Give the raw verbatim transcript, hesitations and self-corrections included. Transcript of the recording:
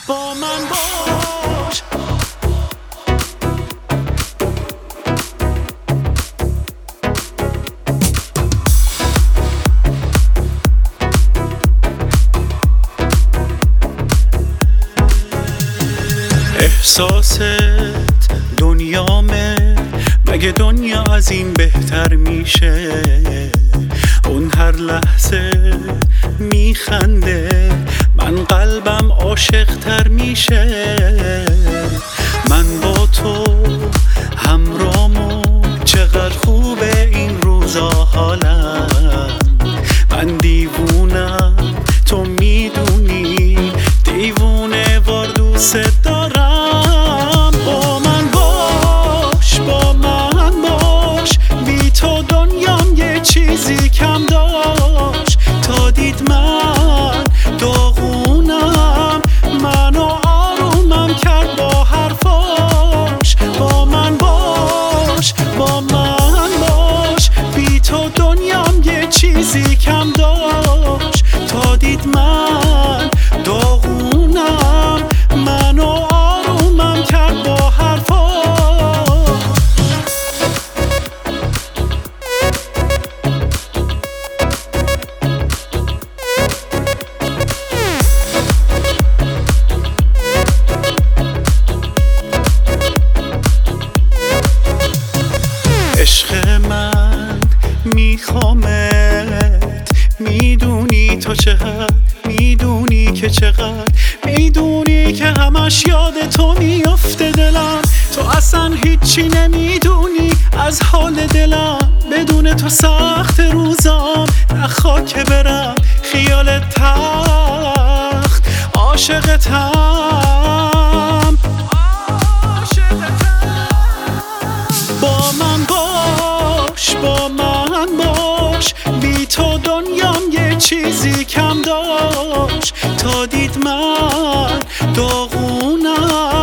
با من باش. احساست دنیامه، مگه دنیا از این بهتر میشه؟ اون هر لحظه میخنده، من قلبم عاشق تر میشه. من با تو همرامو، چقدر خوبه این روزا حالم. من دیوونم تو میدونی، دیوونه وار دوست دارم. با من باش، با من باش، بی تو دنیام یه چیزی کم داشت. تا دید من داغونم، منو آرومم کرد با حرفاش. با من باش، با من باش، بی تو دنیام یه چیزی کم داشت. تا دید من داغونم، منو آرومم کرد با حرفاش. عشق من میخوامت، میدونی تو چقدر، میدونی که چقدر، میدونی که همش یاد تو میافته دلم. تو اصلا هیچی نمیدونی از حال دلم، بدون تو سخت روزام، نخواه که برم خیال تخت. عاشقتم، با من باش، با من باش، بی تو دنیام یه چیزی کم داشت. تا دید من داغونم،